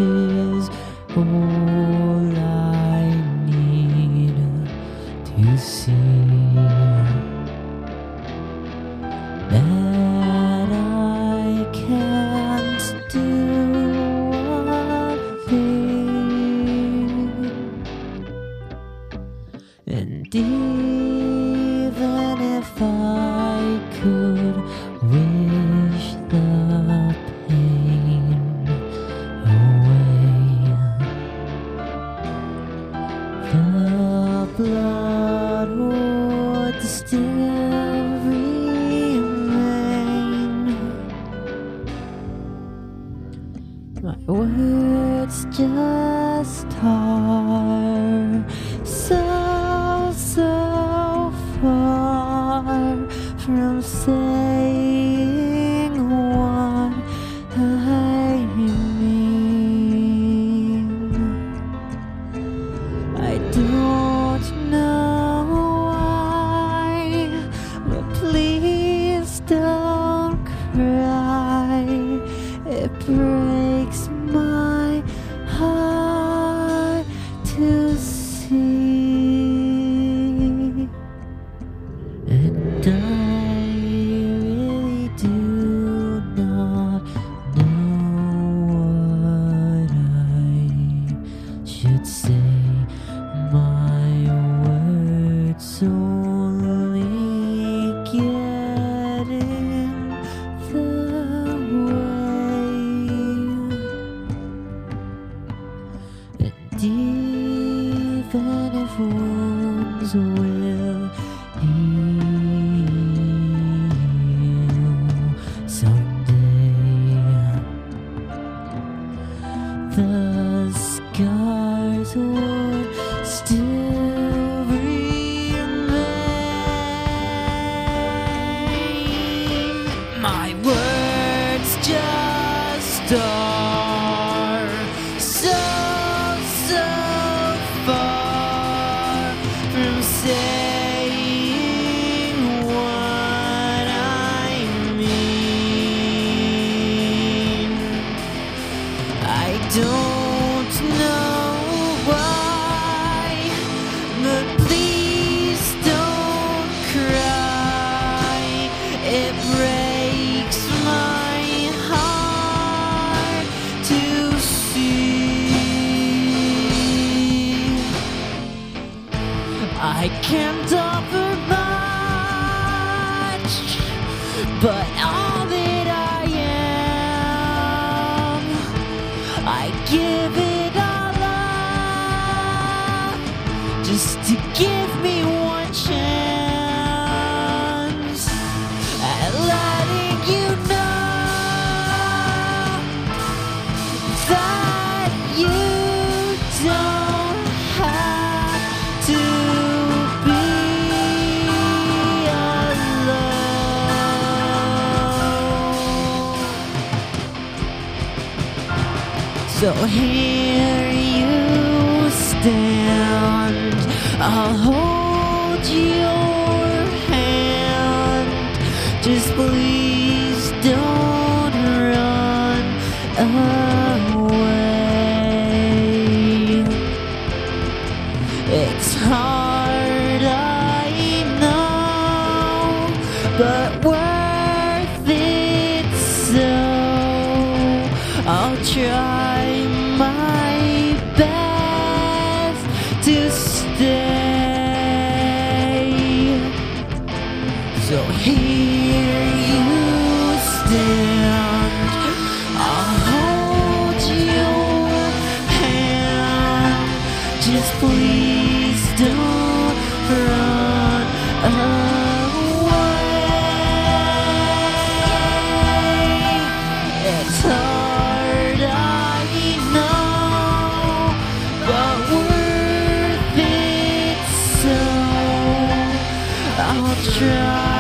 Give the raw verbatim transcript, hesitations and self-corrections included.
is all I need to see. That I can't do a thing, and even if I could wish the pain away, the blood would still remain. My words just are so, so far from saying what I mean. I don't know why, but please don't cry. It breaks my heart to see, and I really do not know what I should say. My words only get in the way, and even if wounds will heal someday, the scars would still remain. My words just are so, so far from saying what I mean. I don't know why, but please don't cry. It breaks my heart to see. I can't offer much, but all that I am, I give it all up, just to give me one chance at letting you know that you don't have to be alone. So here you stand, I'll hold your hand. Just please don't run away. It's hard, I know, but worth it so. I'll try my best to stay. So here you stand, I'll hold your hand. Just please don't run away. It's hard, I know, but worth it so. I'll try